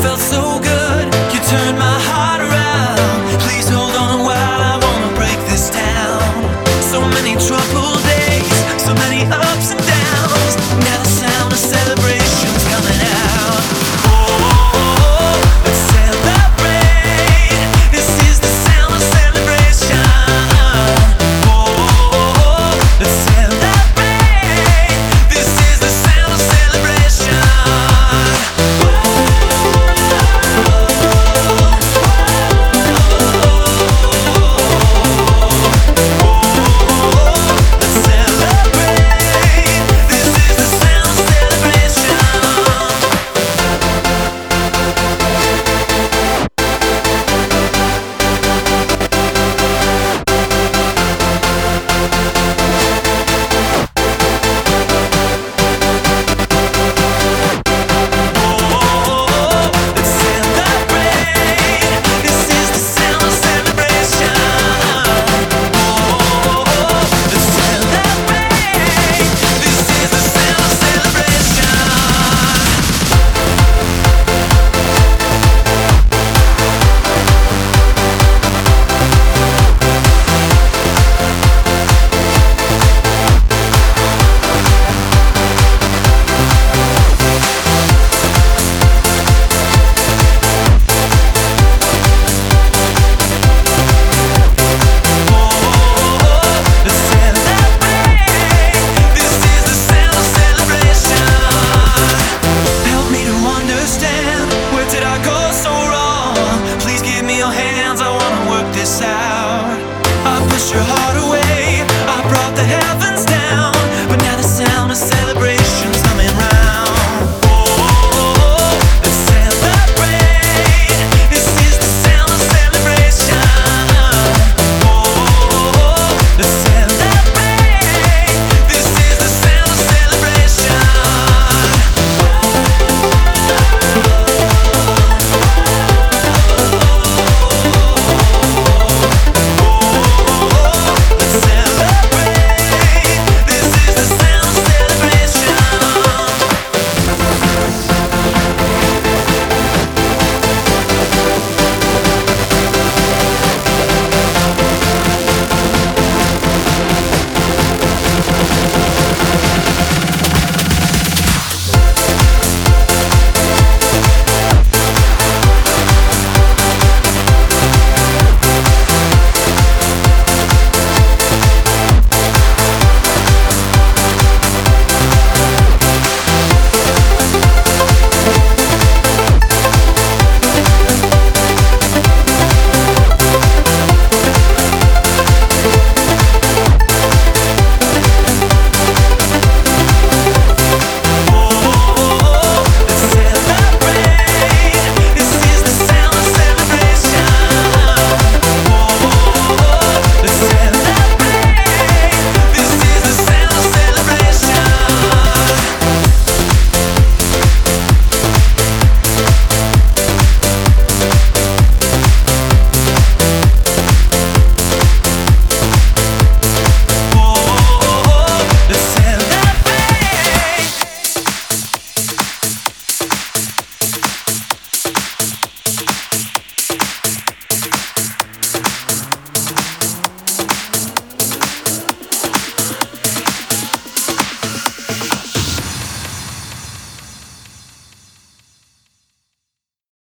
felt so good. You turned my heart around. Please hold on a while, I wanna break this down. So many troubled days, so many ups and downs. Now the sound of celebration's coming out. Oh, let's celebrate. This is the sound of celebration. Oh, let's celebrate. This is the sound of celebration. Hands, I wanna work this out. I push your heart away.